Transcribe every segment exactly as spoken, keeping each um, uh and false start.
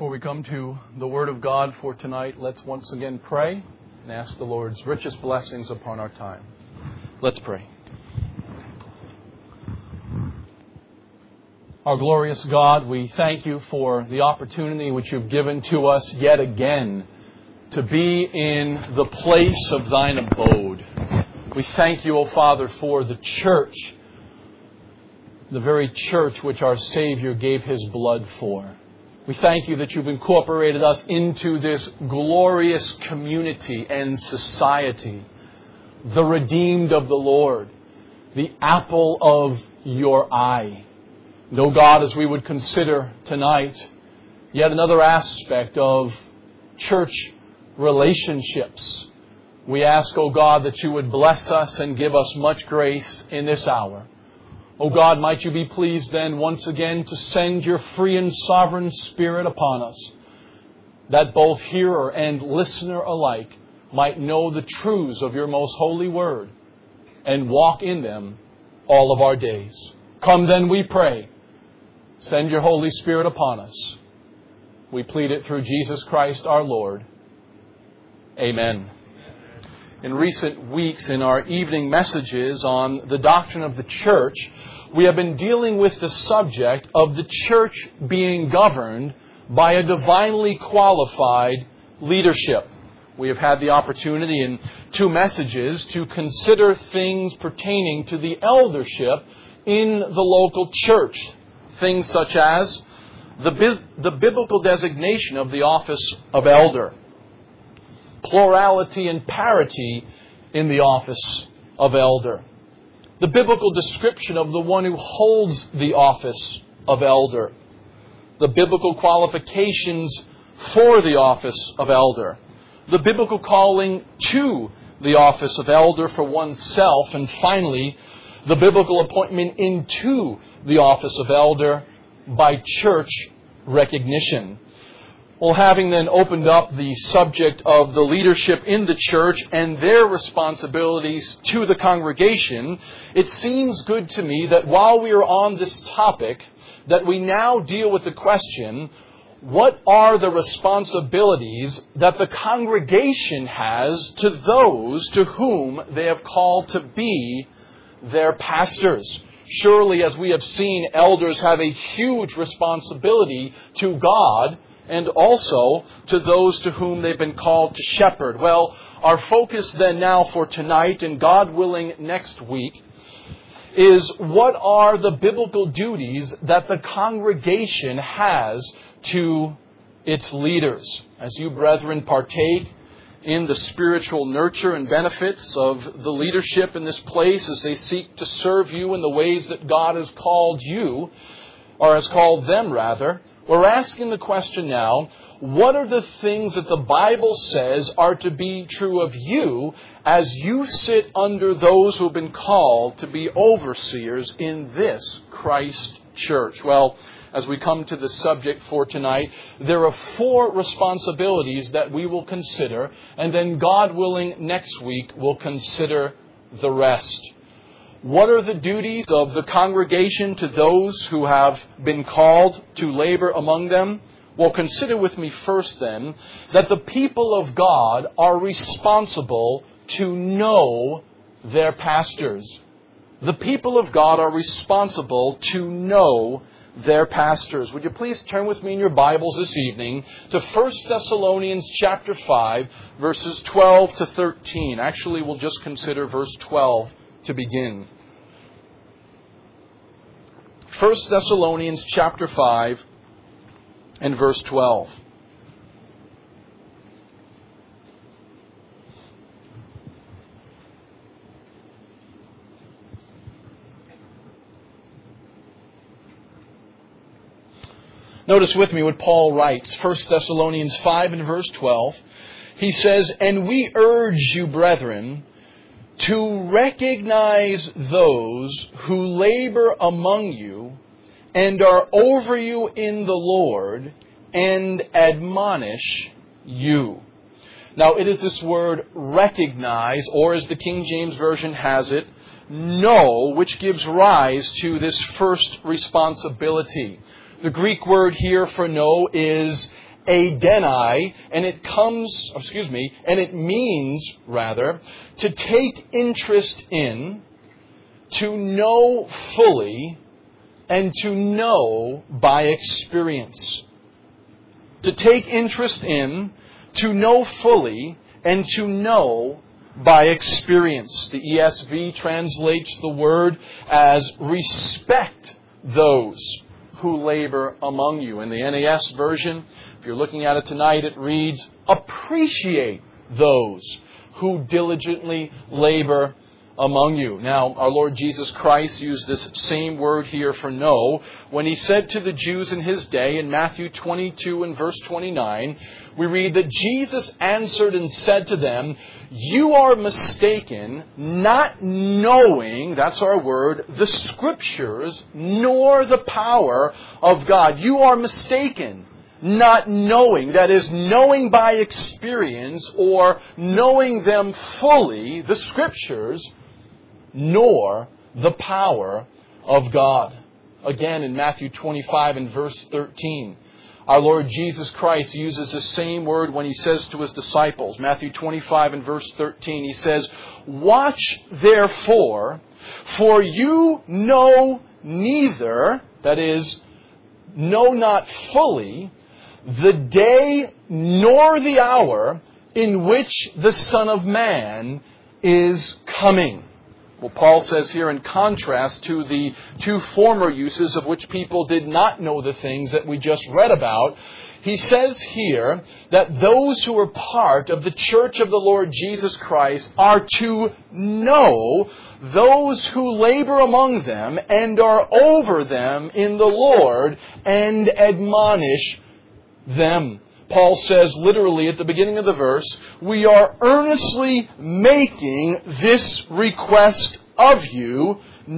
Before we come to the Word of God for tonight, let's once again pray and ask the Lord's richest blessings upon our time. Let's pray. Our glorious God, we thank you for the opportunity which you've given to us yet again to be in the place of thine abode. We thank you, O Father, for the church, the very church which our Savior gave His blood for. We thank you that you've incorporated us into this glorious community and society, the redeemed of the Lord, the apple of your eye. And, O God, as we would consider tonight yet another aspect of church relationships, we ask, O God, that you would bless us and give us much grace in this hour. O God, might you be pleased then once again to send your free and sovereign Spirit upon us, that both hearer and listener alike might know the truths of your most holy word and walk in them all of our days. Come then, we pray. Send your Holy Spirit upon us. We plead it through Jesus Christ our Lord. Amen. In recent weeks, in our evening messages on the doctrine of the church, we have been dealing with the subject of the church being governed by a divinely qualified leadership. We have had the opportunity in two messages to consider things pertaining to the eldership in the local church. Things such as the, the biblical designation of the office of elder, plurality and parity in the office of elder, the biblical description of the one who holds the office of elder, the biblical qualifications for the office of elder, the biblical calling to the office of elder for oneself, and finally, the biblical appointment into the office of elder by church recognition. Well, having then opened up the subject of the leadership in the church and their responsibilities to the congregation, it seems good to me that while we are on this topic, that we now deal with the question, what are the responsibilities that the congregation has to those to whom they have called to be their pastors? Surely, as we have seen, elders have a huge responsibility to God and also to those to whom they've been called to shepherd. Well, our focus then now for tonight, and God willing next week, is what are the biblical duties that the congregation has to its leaders. As you brethren partake in the spiritual nurture and benefits of the leadership in this place as they seek to serve you in the ways that God has called you, or has called them rather, we're asking the question now, what are the things that the Bible says are to be true of you as you sit under those who have been called to be overseers in this Christ church? Well, as we come to the subject for tonight, there are four responsibilities that we will consider, and then God willing next week we'll consider the rest. What are the duties of the congregation to those who have been called to labor among them? Well, consider with me first then that the people of God are responsible to know their pastors. The people of God are responsible to know their pastors. Would you please turn with me in your Bibles this evening to First Thessalonians chapter five, verses twelve to thirteen. Actually, we'll just consider verse twelve to begin. First Thessalonians chapter five and verse twelve. Notice with me what Paul writes. First Thessalonians five and verse twelve. He says, "And we urge you, brethren, to recognize those who labor among you and are over you in the Lord and admonish you." Now, it is this word recognize, or as the King James Version has it, know, which gives rise to this first responsibility. The Greek word here for know is adenai, and it comes, excuse me, and it means, rather, to take interest in, to know fully, and to know by experience. To take interest in, to know fully, and to know by experience. The E S V translates the word as respect those who labor among you. In the N A S version, if you're looking at it tonight, it reads, appreciate those who diligently labor among you. Now, our Lord Jesus Christ used this same word here for know when He said to the Jews in His day in Matthew twenty-two and verse twenty-nine, we read that Jesus answered and said to them, you are mistaken, not knowing, that's our word, the Scriptures, nor the power of God. You are mistaken, not knowing, that is, knowing by experience or knowing them fully, the Scriptures, nor the power of God. Again, in Matthew twenty-five and verse thirteen, our Lord Jesus Christ uses the same word when He says to His disciples. Matthew twenty-five and verse thirteen, He says, watch therefore, for you know neither, that is, know not fully, the day nor the hour in which the Son of Man is coming. Well, Paul says here in contrast to the two former uses of which people did not know the things that we just read about, he says here that those who are part of the church of the Lord Jesus Christ are to know those who labor among them and are over them in the Lord and admonish them. Paul says literally at the beginning of the verse, we are earnestly making this request of you,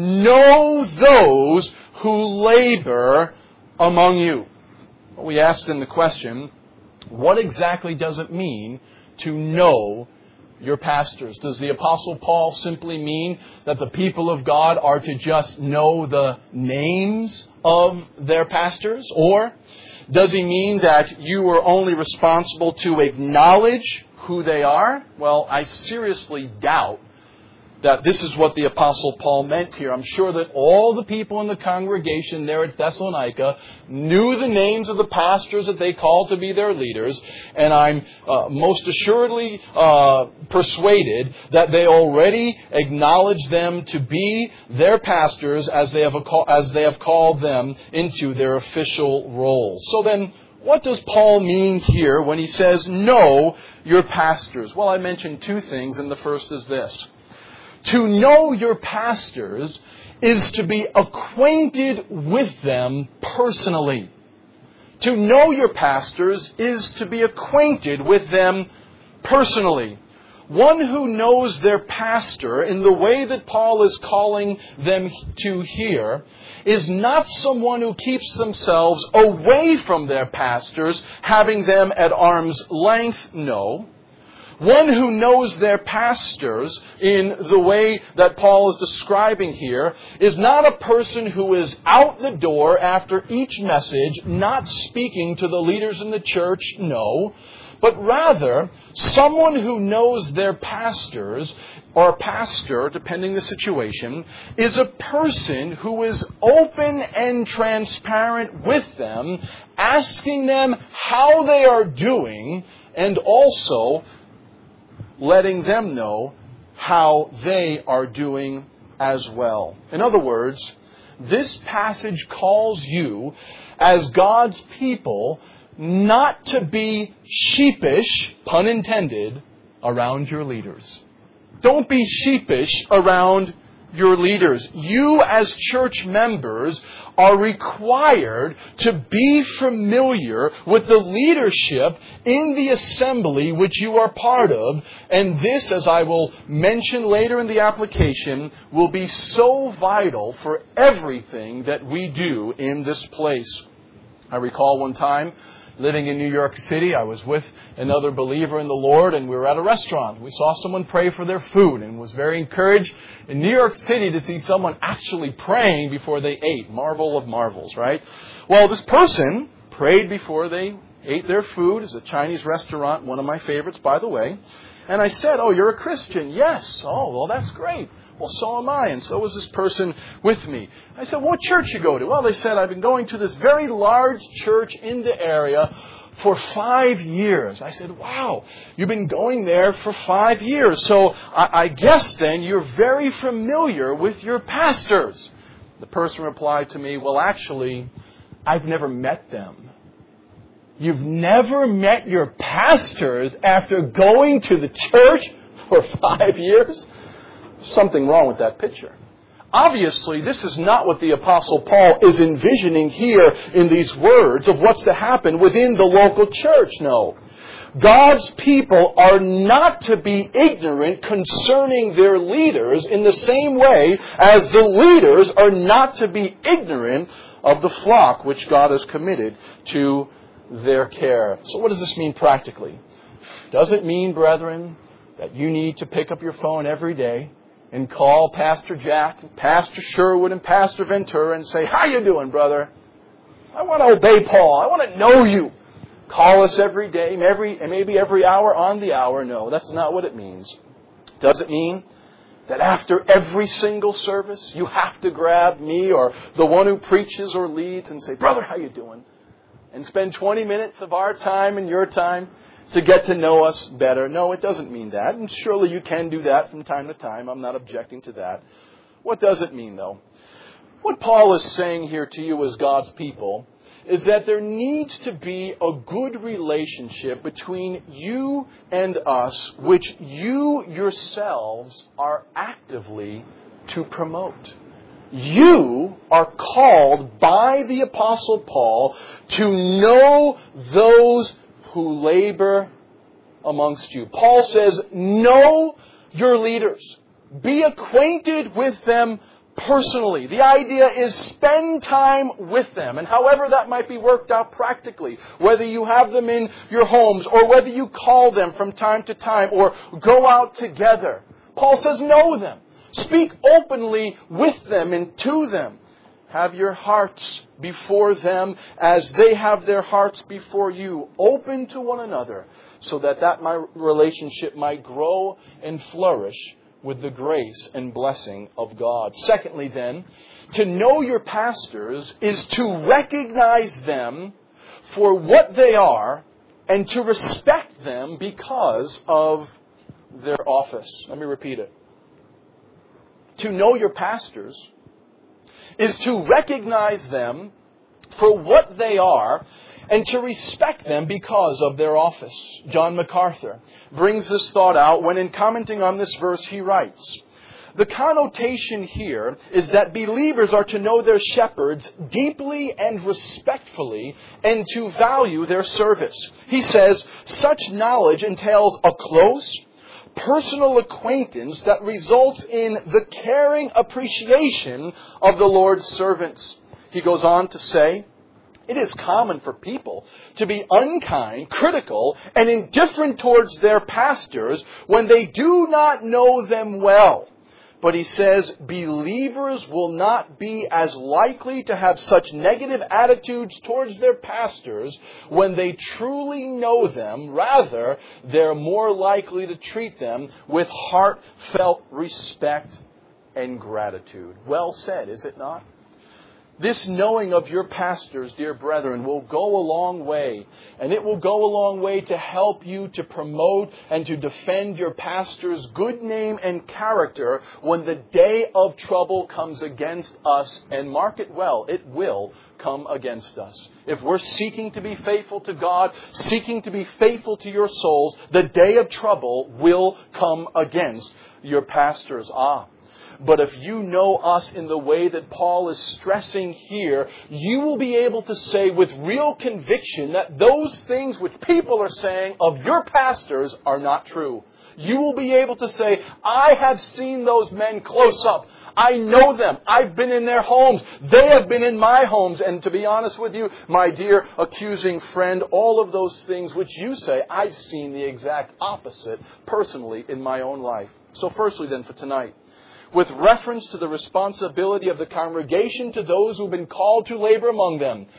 know those who labor among you. We asked in the question, what exactly does it mean to know your pastors? Does the Apostle Paul simply mean that the people of God are to just know the names of their pastors? Or does he mean that you are only responsible to acknowledge who they are? Well, I seriously doubt that this is what the Apostle Paul meant here. I'm sure that all the people in the congregation there at Thessalonica knew the names of the pastors that they called to be their leaders, and I'm uh, most assuredly uh, persuaded that they already acknowledged them to be their pastors as they have as they have called them into their official roles. So then, what does Paul mean here when he says, know your pastors? Well, I mentioned two things, and the first is this. To know your pastors is to be acquainted with them personally. To know your pastors is to be acquainted with them personally. One who knows their pastor in the way that Paul is calling them to here is not someone who keeps themselves away from their pastors, having them at arm's length, no. One who knows their pastors in the way that Paul is describing here is not a person who is out the door after each message, not speaking to the leaders in the church, no, but rather someone who knows their pastors, or pastor, depending the situation, is a person who is open and transparent with them, asking them how they are doing, and also letting them know how they are doing as well. In other words, this passage calls you, as God's people, not to be sheepish, pun intended, around your leaders. Don't be sheepish around your leaders. You as church members are required to be familiar with the leadership in the assembly which you are part of. And this, as I will mention later in the application, will be so vital for everything that we do in this place. I recall one time, living in New York City, I was with another believer in the Lord, and we were at a restaurant. We saw someone pray for their food and was very encouraged in New York City to see someone actually praying before they ate. Marvel of marvels, right? Well, this person prayed before they ate their food. It's a Chinese restaurant, one of my favorites, by the way. And I said, "Oh, you're a Christian?" "Yes." "Oh, well, that's great." "Well, so am I, and so was this person with me." I said, "What church you go to?" "Well," they said, "I've been going to this very large church in the area for five years." I said, "Wow, you've been going there for five years. So I, I guess then you're very familiar with your pastors." The person replied to me, "Well, actually, I've never met them." You've never met your pastors after going to the church for five years? Something wrong with that picture. Obviously, this is not what the Apostle Paul is envisioning here in these words of what's to happen within the local church. No. God's people are not to be ignorant concerning their leaders in the same way as the leaders are not to be ignorant of the flock which God has committed to their care. So what does this mean practically? Does it mean, brethren, that you need to pick up your phone every day and call Pastor Jack, and Pastor Sherwood, and Pastor Ventura and say, "How you doing, brother? I want to obey Paul. I want to know you." Call us every day, every, maybe every hour on the hour. No, that's not what it means. Does it mean that after every single service you have to grab me or the one who preaches or leads and say, "Brother, how you doing?" and spend twenty minutes of our time and your time to get to know us better? No, it doesn't mean that. And surely you can do that from time to time. I'm not objecting to that. What does it mean, though? What Paul is saying here to you as God's people is that there needs to be a good relationship between you and us, which you yourselves are actively to promote. You are called by the Apostle Paul to know those who labor amongst you. Paul says, know your leaders. Be acquainted with them personally. The idea is spend time with them. And however that might be worked out practically, whether you have them in your homes or whether you call them from time to time or go out together. Paul says, know them. Speak openly with them and to them. Have your hearts before them as they have their hearts before you, open to one another, so that that my relationship might grow and flourish with the grace and blessing of God. Secondly, then, to know your pastors is to recognize them for what they are and to respect them because of their office. Let me repeat it. To know your pastors is to recognize them for what they are and to respect them because of their office. John MacArthur brings this thought out when, in commenting on this verse, he writes, "The connotation here is that believers are to know their shepherds deeply and respectfully and to value their service." He says, such knowledge entails a close, personal acquaintance that results in the caring appreciation of the Lord's servants. He goes on to say, it is common for people to be unkind, critical, and indifferent towards their pastors when they do not know them well. But he says, believers will not be as likely to have such negative attitudes towards their pastors when they truly know them. Rather, they're more likely to treat them with heartfelt respect and gratitude. Well said, is it not? This knowing of your pastors, dear brethren, will go a long way. And it will go a long way to help you to promote and to defend your pastor's good name and character when the day of trouble comes against us. And mark it well, it will come against us. If we're seeking to be faithful to God, seeking to be faithful to your souls, the day of trouble will come against your pastors. Ah. But if you know us in the way that Paul is stressing here, you will be able to say with real conviction that those things which people are saying of your pastors are not true. You will be able to say, I have seen those men close up. I know them. I've been in their homes. They have been in my homes. And to be honest with you, my dear accusing friend, all of those things which you say, I've seen the exact opposite personally in my own life. So firstly then for tonight, with reference to the responsibility of the congregation to those who've been called to labor among them,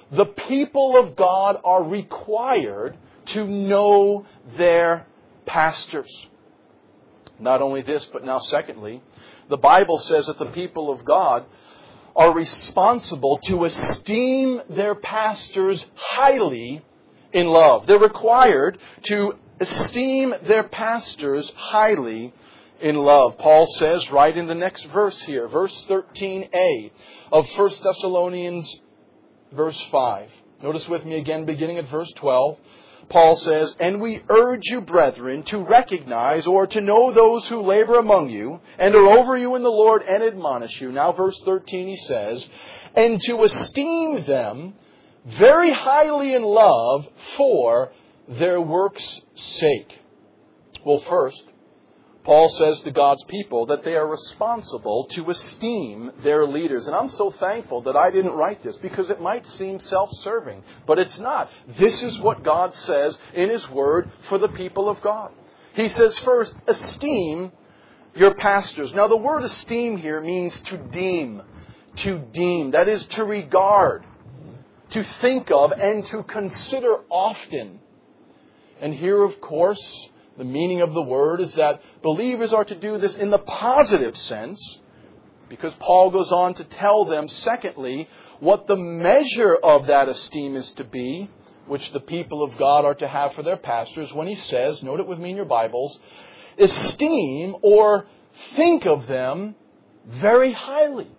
The people of God are required to know their pastors. Not only this, but now secondly, the Bible says that the people of God are responsible to esteem their pastors highly in love. They're required to esteem their pastors highly in love. Paul says right in the next verse here, verse thirteen a of First Thessalonians, verse five. Notice with me again, beginning at verse twelve. Paul says, "And we urge you, brethren, to recognize or to know those who labor among you and are over you in the Lord and admonish you." Now verse thirteen he says, "And to esteem them very highly in love for their work's sake." Well, first, Paul says to God's people that they are responsible to esteem their leaders. And I'm so thankful that I didn't write this, because it might seem self-serving, but it's not. This is what God says in His Word for the people of God. He says first, esteem your pastors. Now the word esteem here means to deem. To deem. That is to regard, to think of, and to consider often. And here, of course, the meaning of the word is that believers are to do this in the positive sense, because Paul goes on to tell them, secondly, what the measure of that esteem is to be, which the people of God are to have for their pastors, when he says, note it with me in your Bibles, esteem or think of them very highly.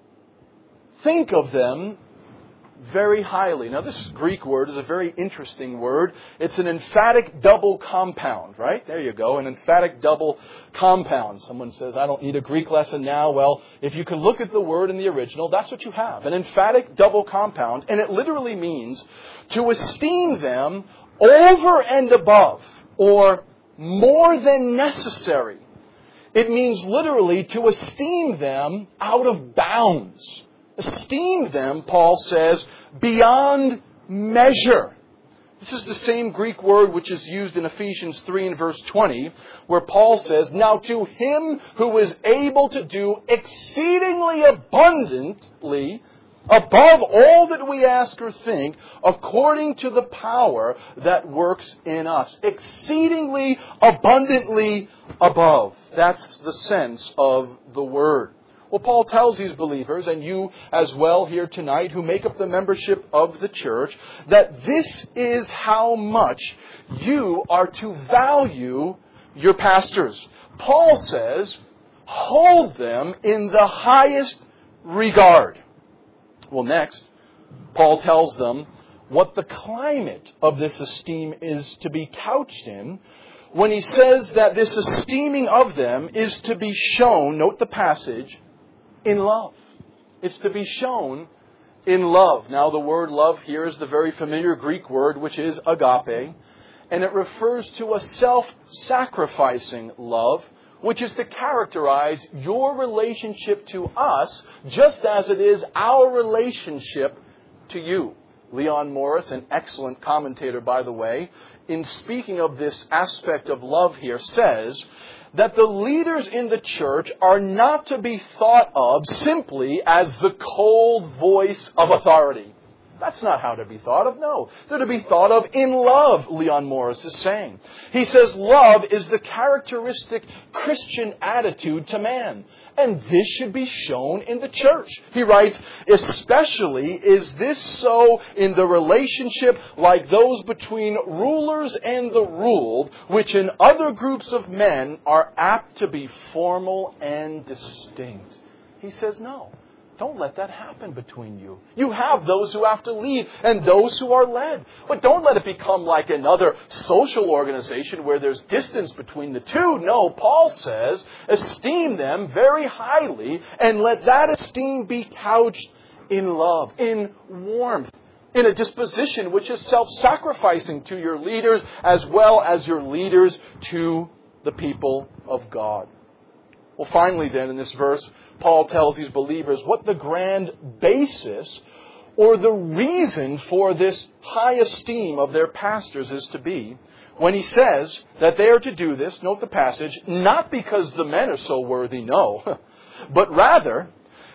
Think of them very highly. Now this Greek word is a very interesting word. It's an emphatic double compound, right? There you go, an emphatic double compound. Someone says, I don't need a Greek lesson now. Well, if you can look at the word in the original, that's what you have. An emphatic double compound. And it literally means to esteem them over and above, or more than necessary. It means literally to esteem them out of bounds. Esteem them, Paul says, beyond measure. This is the same Greek word which is used in Ephesians three and verse twenty, where Paul says, "Now to Him who is able to do exceedingly abundantly, above all that we ask or think, according to the power that works in us." Exceedingly abundantly above. That's the sense of the word. Well, Paul tells these believers, and you as well here tonight, who make up the membership of the church, that this is how much you are to value your pastors. Paul says, hold them in the highest regard. Well, next, Paul tells them what the climate of this esteem is to be couched in, when he says that this esteeming of them is to be shown, note the passage, in love. It's to be shown in love. Now the word love here is the very familiar Greek word, which is agape, and it refers to a self-sacrificing love, which is to characterize your relationship to us just as it is our relationship to you. Leon Morris, an excellent commentator, by the way, in speaking of this aspect of love here, says that the leaders in the church are not to be thought of simply as the cold voice of authority. That's not how to be thought of, no. They're to be thought of in love, Leon Morris is saying. He says love is the characteristic Christian attitude to man. And this should be shown in the church. He writes, especially is this so in the relationship like those between rulers and the ruled, which in other groups of men are apt to be formal and distinct. He says no. Don't let that happen between you. You have those who have to lead and those who are led. But don't let it become like another social organization where there's distance between the two. No, Paul says, esteem them very highly and let that esteem be couched in love, in warmth, in a disposition which is self-sacrificing to your leaders as well as your leaders to the people of God. Well, finally then, in this verse, Paul tells these believers what the grand basis or the reason for this high esteem of their pastors is to be, when he says that they are to do this, note the passage, not because the men are so worthy, no, but rather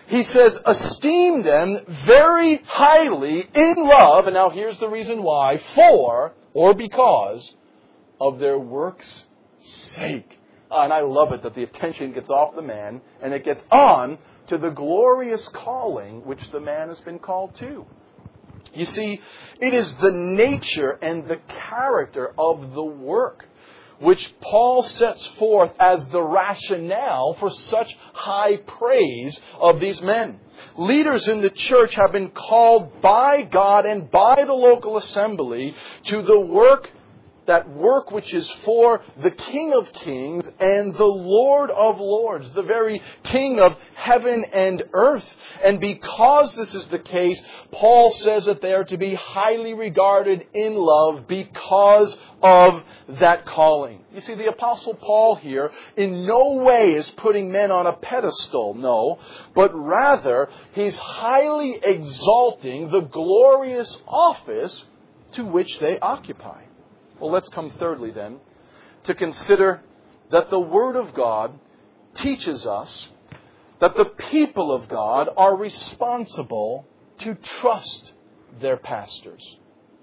He says, esteem them very highly in love. And now here's the reason why. For, or because, of their work's sake. Uh, and I love it that the attention gets off the man and it gets on to the glorious calling which the man has been called to. You see, it is the nature and the character of the work which Paul sets forth as the rationale for such high praise of these men. Leaders in the church have been called by God and by the local assembly to the work, that work which is for the King of Kings and the Lord of Lords, the very King of heaven and earth. And because this is the case, Paul says that they are to be highly regarded in love because of that calling. You see, the Apostle Paul here in no way is putting men on a pedestal, no, but rather he's highly exalting the glorious office to which they occupy. Well, let's come thirdly then to consider that the Word of God teaches us that the people of God are responsible to trust their pastors.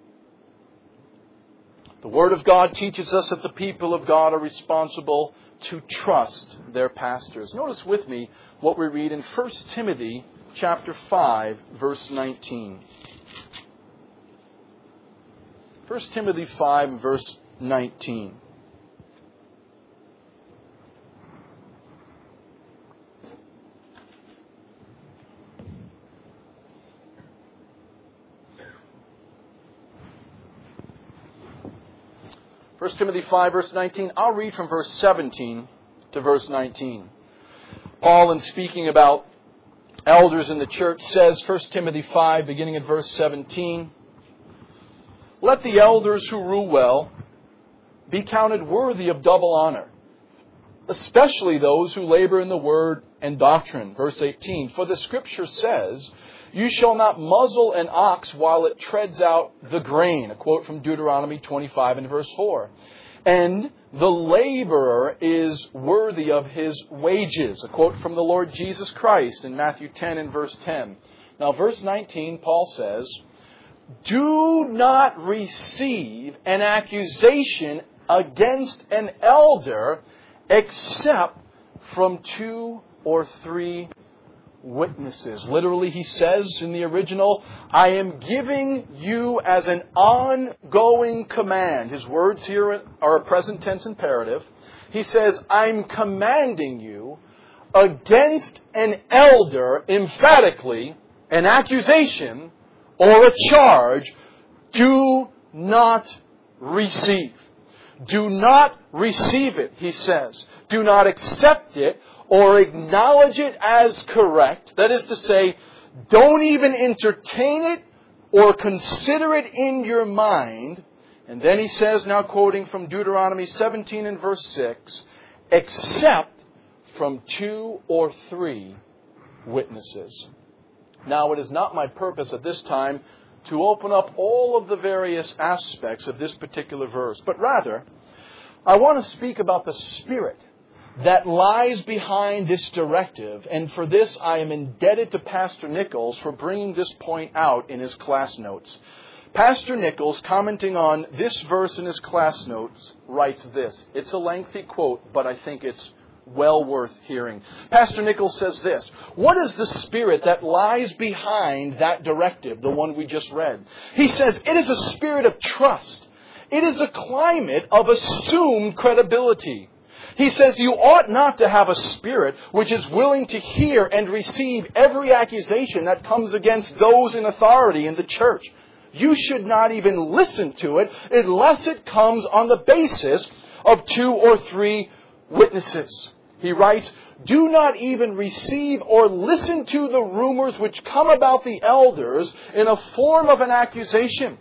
The Word of God teaches us that the people of God are responsible to trust their pastors. Notice with me what we read in First Timothy chapter five, verse nineteen. First Timothy five, verse nineteen. First Timothy five, verse nineteen. I'll read from verse seventeen to verse nineteen. Paul, in speaking about elders in the church, says, First Timothy five, beginning at verse seventeen, let the elders who rule well be counted worthy of double honor, especially those who labor in the word and doctrine. Verse eighteen, for the Scripture says, you shall not muzzle an ox while it treads out the grain. A quote from Deuteronomy twenty-five and verse four. And the laborer is worthy of his wages. A quote from the Lord Jesus Christ in Matthew ten and verse ten. Now verse nineteen, Paul says, do not receive an accusation against an elder except from two or three witnesses. Literally, he says in the original, I am giving you as an ongoing command. His words here are a present tense imperative. He says, I'm commanding you against an elder, emphatically, an accusation or a charge, do not receive. Do not receive it, he says. Do not accept it or acknowledge it as correct. That is to say, don't even entertain it or consider it in your mind. And then he says, now quoting from Deuteronomy seventeen and verse six, except from two or three witnesses. Now, it is not my purpose at this time to open up all of the various aspects of this particular verse, but rather, I want to speak about the spirit that lies behind this directive, and for this I am indebted to Pastor Nichols for bringing this point out in his class notes. Pastor Nichols, commenting on this verse in his class notes, writes this. It's a lengthy quote, but I think it's well worth hearing. Pastor Nichols says this, what is the spirit that lies behind that directive, the one we just read? He says, it is a spirit of trust. It is a climate of assumed credibility. He says you ought not to have a spirit which is willing to hear and receive every accusation that comes against those in authority in the church. You should not even listen to it unless it comes on the basis of two or three witnesses. He writes, do not even receive or listen to the rumors which come about the elders in a form of an accusation.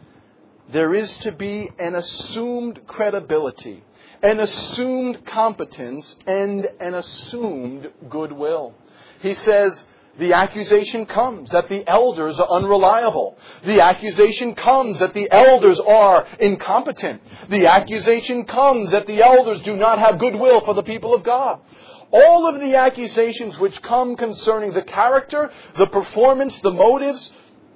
There is to be an assumed credibility, an assumed competence, and an assumed goodwill. He says, the accusation comes that the elders are unreliable. The accusation comes that the elders are incompetent. The accusation comes that the elders do not have goodwill for the people of God. All of the accusations which come concerning the character, the performance, the motives,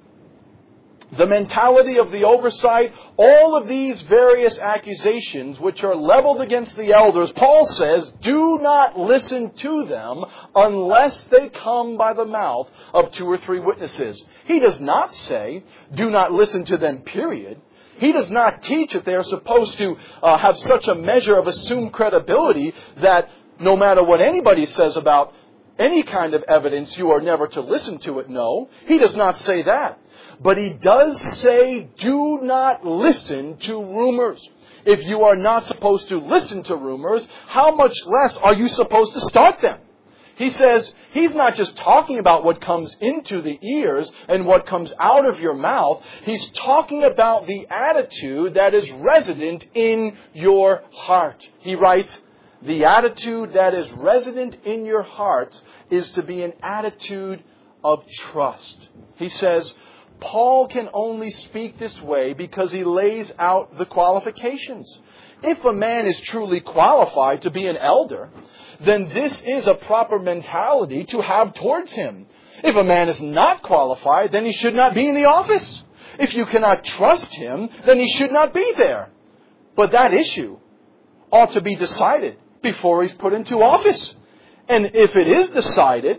the mentality of the oversight, all of these various accusations which are leveled against the elders, Paul says, do not listen to them unless they come by the mouth of two or three witnesses. He does not say, do not listen to them, period. He does not teach that they are supposed to uh, have such a measure of assumed credibility that no matter what anybody says about any kind of evidence, you are never to listen to it. No, he does not say that. But he does say, do not listen to rumors. If you are not supposed to listen to rumors, how much less are you supposed to start them? He says, he's not just talking about what comes into the ears and what comes out of your mouth. He's talking about the attitude that is resident in your heart. He writes, the attitude that is resident in your hearts is to be an attitude of trust. He says, Paul can only speak this way because he lays out the qualifications. If a man is truly qualified to be an elder, then this is a proper mentality to have towards him. If a man is not qualified, then he should not be in the office. If you cannot trust him, then he should not be there. But that issue ought to be decided before he's put into office. And if it is decided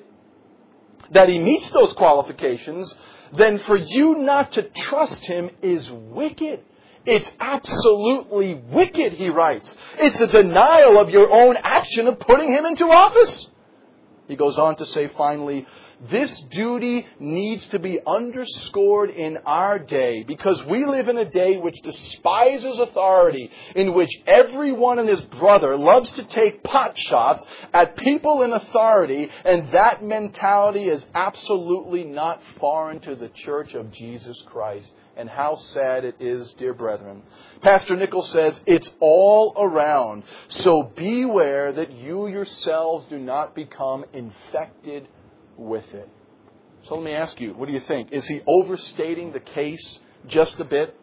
that he meets those qualifications, then for you not to trust him is wicked. It's absolutely wicked, he writes. It's a denial of your own action of putting him into office. He goes on to say finally, this duty needs to be underscored in our day because we live in a day which despises authority, in which everyone and his brother loves to take pot shots at people in authority, and that mentality is absolutely not foreign to the Church of Jesus Christ. And how sad it is, dear brethren. Pastor Nichols says, it's all around. So beware that you yourselves do not become infected with it. So let me ask you, what do you think? Is he overstating the case just a bit?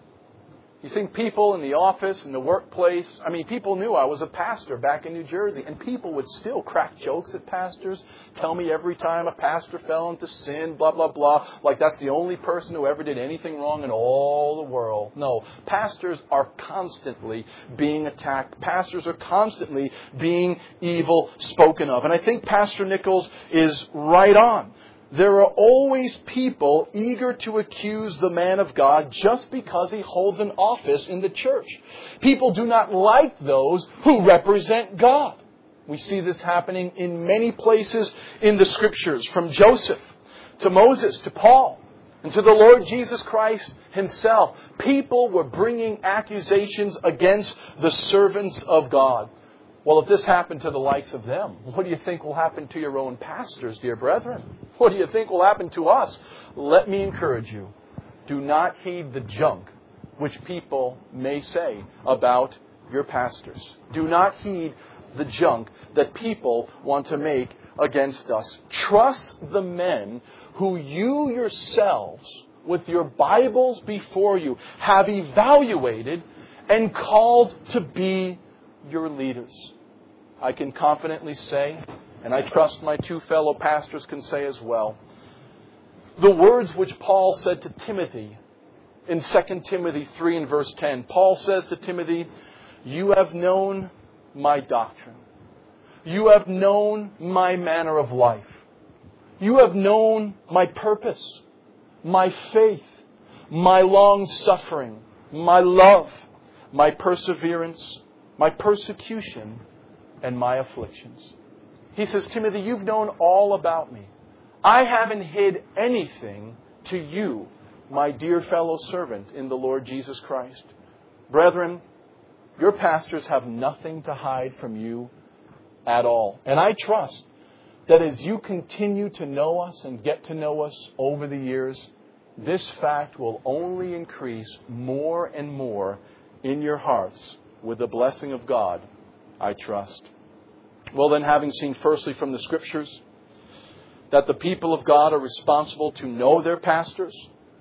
You think people in the office, in the workplace, I mean, people knew I was a pastor back in New Jersey, and people would still crack jokes at pastors, tell me every time a pastor fell into sin, blah, blah, blah, like that's the only person who ever did anything wrong in all the world. No, pastors are constantly being attacked. Pastors are constantly being evil spoken of. And I think Pastor Nichols is right on. There are always people eager to accuse the man of God just because he holds an office in the church. People do not like those who represent God. We see this happening in many places in the Scriptures, from Joseph to Moses to Paul and to the Lord Jesus Christ himself. People were bringing accusations against the servants of God. Well, if this happened to the likes of them, what do you think will happen to your own pastors, dear brethren? What do you think will happen to us? Let me encourage you. Do not heed the junk which people may say about your pastors. Do not heed the junk that people want to make against us. Trust the men who you yourselves, with your Bibles before you, have evaluated and called to be your leaders. I can confidently say, and I trust my two fellow pastors can say as well, the words which Paul said to Timothy in Second Timothy three and verse ten. Paul says to Timothy, you have known my doctrine. You have known my manner of life. You have known my purpose, my faith, my long suffering, my love, my perseverance, my persecution, and my afflictions. He says, Timothy, you've known all about me. I haven't hid anything to you, my dear fellow servant in the Lord Jesus Christ. Brethren, your pastors have nothing to hide from you at all. And I trust that as you continue to know us and get to know us over the years, this fact will only increase more and more in your hearts with the blessing of God, I trust. Well then, having seen firstly from the Scriptures that the people of God are responsible to know their pastors.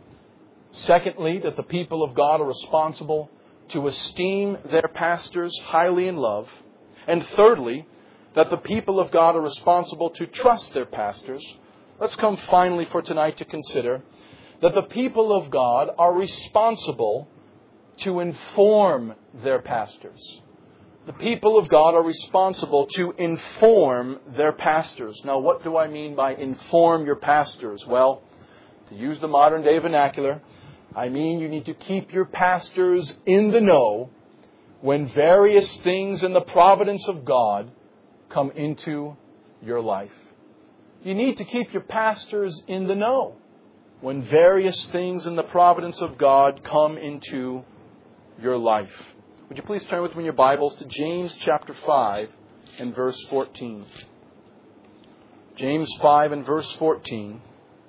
Secondly, that the people of God are responsible to esteem their pastors highly in love. And thirdly, that the people of God are responsible to trust their pastors, let's come finally for tonight to consider that the people of God are responsible to inform their pastors. The people of God are responsible to inform their pastors. Now, what do I mean by inform your pastors? Well, to use the modern day vernacular, I mean you need to keep your pastors in the know when various things in the providence of God come into your life. You need to keep your pastors in the know when various things in the providence of God come into your life. Would you please turn with me in your Bibles to James chapter five and verse fourteen. James five and verse fourteen.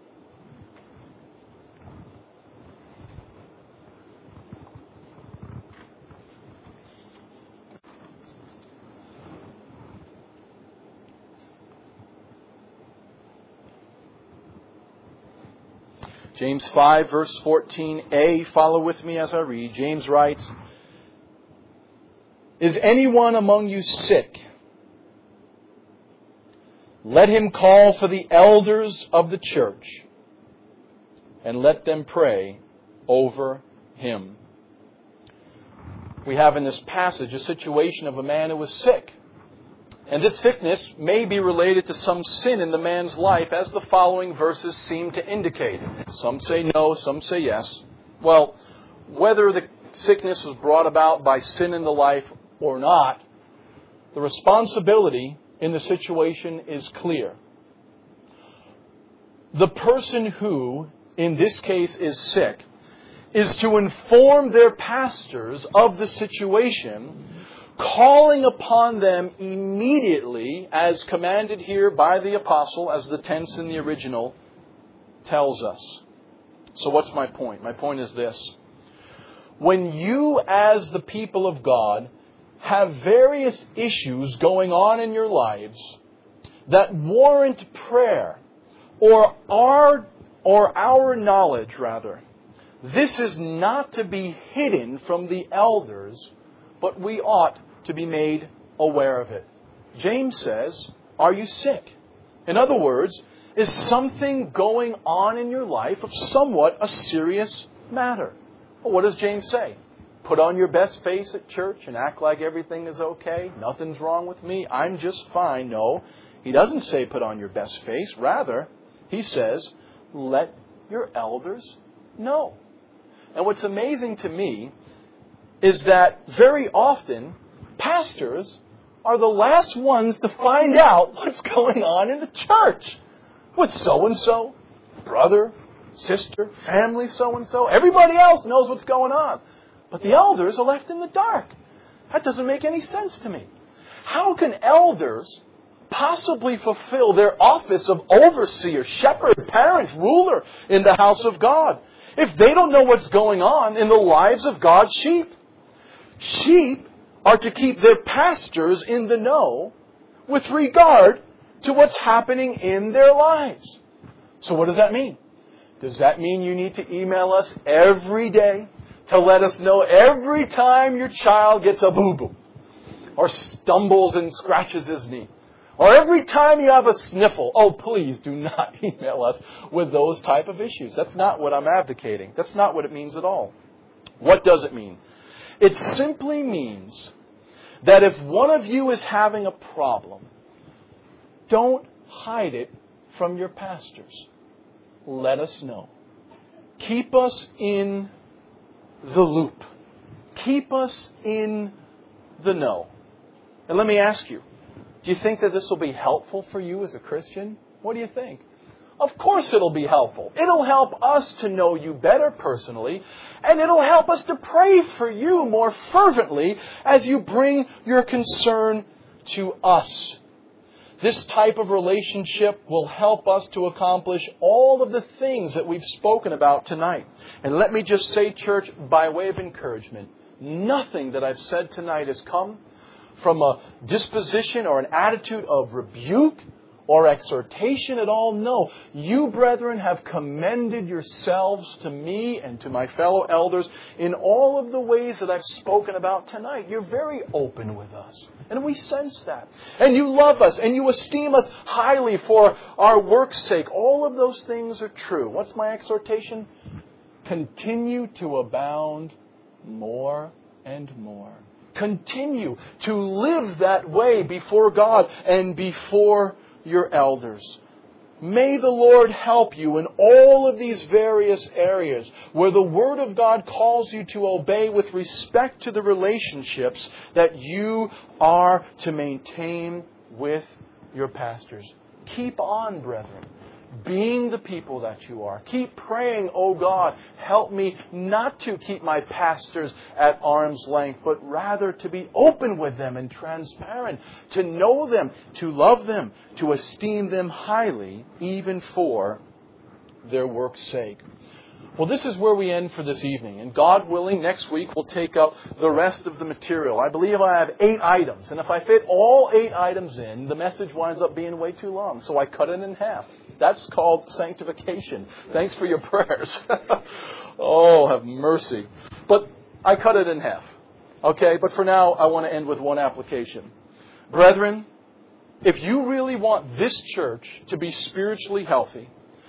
James five, verse fourteen a. Follow with me as I read. James writes, "Is anyone among you sick? Let him call for the elders of the church, and let them pray over him." We have in this passage a situation of a man who was sick. And this sickness may be related to some sin in the man's life, as the following verses seem to indicate. Some say no, some say yes. Well, whether the sickness was brought about by sin in the life or not, the responsibility in the situation is clear. The person who, in this case, is sick, is to inform their pastors of the situation, calling upon them immediately, as commanded here by the apostle, as the tense in the original tells us. So what's my point? My point is this. When you, as the people of God, have various issues going on in your lives that warrant prayer, or our, or our knowledge, rather, this is not to be hidden from the elders, but we ought to be made aware of it. James says, are you sick? In other words, is something going on in your life of somewhat a serious matter? Well, what does James say? Put on your best face at church and act like everything is okay. Nothing's wrong with me. I'm just fine. No, he doesn't say put on your best face. Rather, he says, let your elders know. And what's amazing to me is that very often pastors are the last ones to find out what's going on in the church with so-and-so, brother, sister, family so-and-so. Everybody else knows what's going on. But the elders are left in the dark. That doesn't make any sense to me. How can elders possibly fulfill their office of overseer, shepherd, parent, ruler in the house of God if they don't know what's going on in the lives of God's sheep? Sheep are to keep their pastors in the know with regard to what's happening in their lives. So what does that mean? Does that mean you need to email us every day to let us know every time your child gets a boo-boo, or stumbles and scratches his knee, or every time you have a sniffle? Oh, please do not email us with those type of issues. That's not what I'm advocating. That's not what it means at all. What does it mean? It simply means that if one of you is having a problem, don't hide it from your pastors. Let us know. Keep us in the loop. Keep us in the know. And let me ask you, do you think that this will be helpful for you as a Christian? What do you think? Of course it'll be helpful. It'll help us to know you better personally, and it'll help us to pray for you more fervently as you bring your concern to us. This type of relationship will help us to accomplish all of the things that we've spoken about tonight. And let me just say, church, by way of encouragement, nothing that I've said tonight has come from a disposition or an attitude of rebuke or exhortation at all. No. You, brethren, have commended yourselves to me and to my fellow elders in all of the ways that I've spoken about tonight. You're very open with us. And we sense that. And you love us and you esteem us highly for our work's sake. All of those things are true. What's my exhortation? Continue to abound more and more. Continue to live that way before God and before your elders. May the Lord help you in all of these various areas where the Word of God calls you to obey with respect to the relationships that you are to maintain with your pastors. Keep on, brethren, being the people that you are. Keep praying, oh God, help me not to keep my pastors at arm's length, but rather to be open with them and transparent, to know them, to love them, to esteem them highly, even for their work's sake. Well, this is where we end for this evening. And God willing, next week we'll take up the rest of the material. I believe I have eight items. And if I fit all eight items in, the message winds up being way too long. So I cut it in half. That's called sanctification. Thanks for your prayers. Oh, have mercy. But I cut it in half. Okay, but for now, I want to end with one application. Brethren, if you really want this church to be spiritually healthy,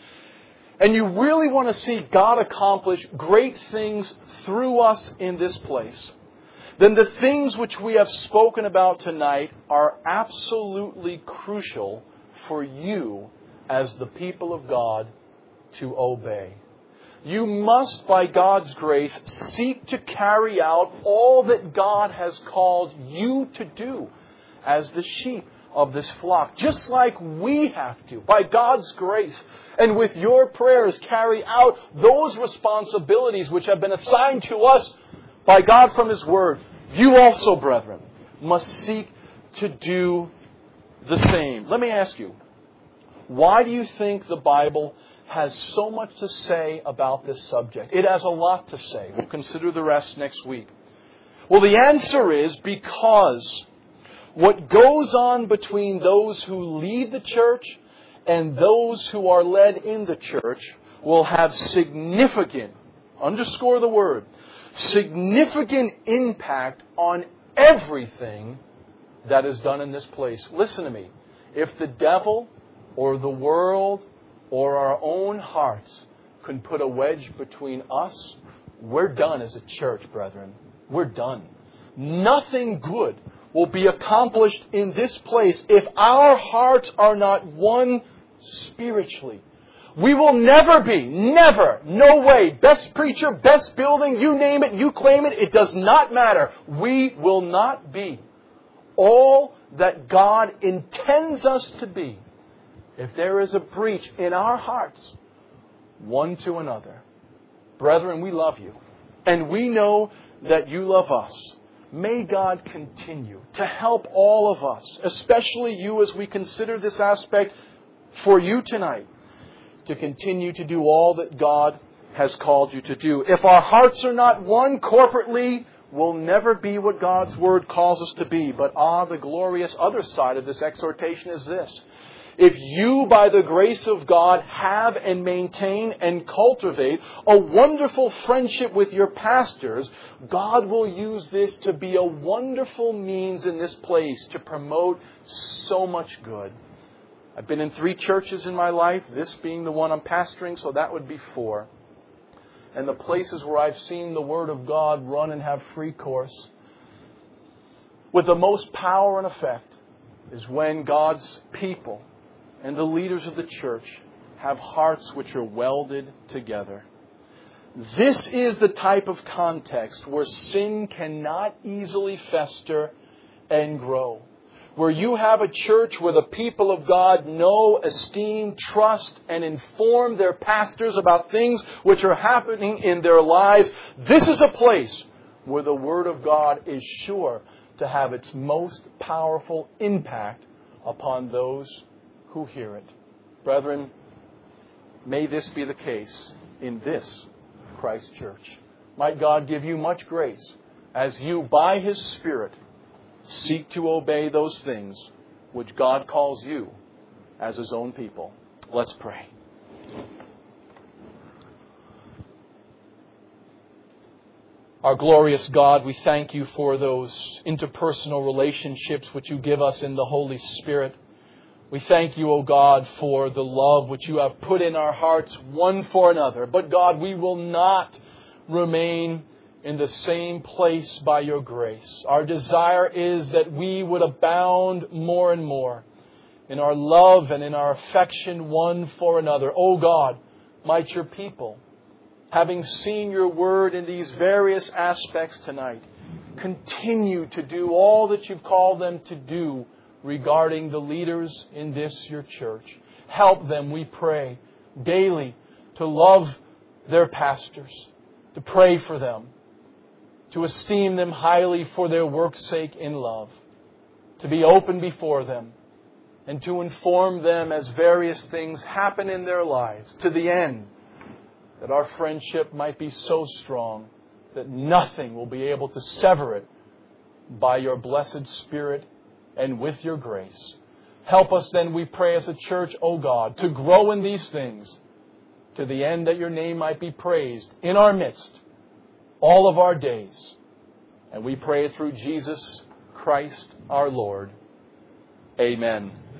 and you really want to see God accomplish great things through us in this place, then the things which we have spoken about tonight are absolutely crucial for you as the people of God to obey. You must, by God's grace, seek to carry out all that God has called you to do as the sheep of this flock. Just like we have to, by God's grace and with your prayers, carry out those responsibilities which have been assigned to us by God from His Word. You also, brethren, must seek to do the same. Let me ask you, why do you think the Bible has so much to say about this subject? It has a lot to say. We'll consider the rest next week. Well, the answer is because what goes on between those who lead the church and those who are led in the church will have significant, underscore the word, significant impact on everything that is done in this place. Listen to me. If the devil or the world or our own hearts can put a wedge between us, we're done as a church, brethren. We're done. Nothing good will be accomplished in this place if our hearts are not one spiritually. We will never be, never, no way, best preacher, best building, you name it, you claim it, it does not matter. We will not be all that God intends us to be if there is a breach in our hearts, one to another. Brethren, we love you, and we know that you love us. May God continue to help all of us, especially you as we consider this aspect for you tonight, to continue to do all that God has called you to do. If our hearts are not one corporately, we'll never be what God's Word calls us to be. But ah, the glorious other side of this exhortation is this. If you, by the grace of God, have and maintain and cultivate a wonderful friendship with your pastors, God will use this to be a wonderful means in this place to promote so much good. I've been in three churches in my life, this being the one I'm pastoring, so that would be four. And the places where I've seen the Word of God run and have free course with the most power and effect is when God's people and the leaders of the church have hearts which are welded together. This is the type of context where sin cannot easily fester and grow. Where you have a church where the people of God know, esteem, trust, and inform their pastors about things which are happening in their lives. This is a place where the Word of God is sure to have its most powerful impact upon those who hear it. Brethren, may this be the case in this Christ Church. Might God give you much grace as you, by His Spirit, seek to obey those things which God calls you as His own people. Let's pray. Our glorious God, we thank You for those interpersonal relationships which You give us in the Holy Spirit. We thank You, O God, for the love which You have put in our hearts one for another. But God, we will not remain in the same place by Your grace. Our desire is that we would abound more and more in our love and in our affection one for another. O God, might Your people, having seen Your Word in these various aspects tonight, continue to do all that You've called them to do regarding the leaders in this Your church. Help them, we pray, daily to love their pastors, to pray for them, to esteem them highly for their work's sake in love, to be open before them, and to inform them as various things happen in their lives, to the end that our friendship might be so strong that nothing will be able to sever it by Your blessed Spirit and with Your grace. Help us then, we pray as a church, O God, to grow in these things to the end that Your name might be praised in our midst all of our days. And we pray through Jesus Christ our Lord. Amen.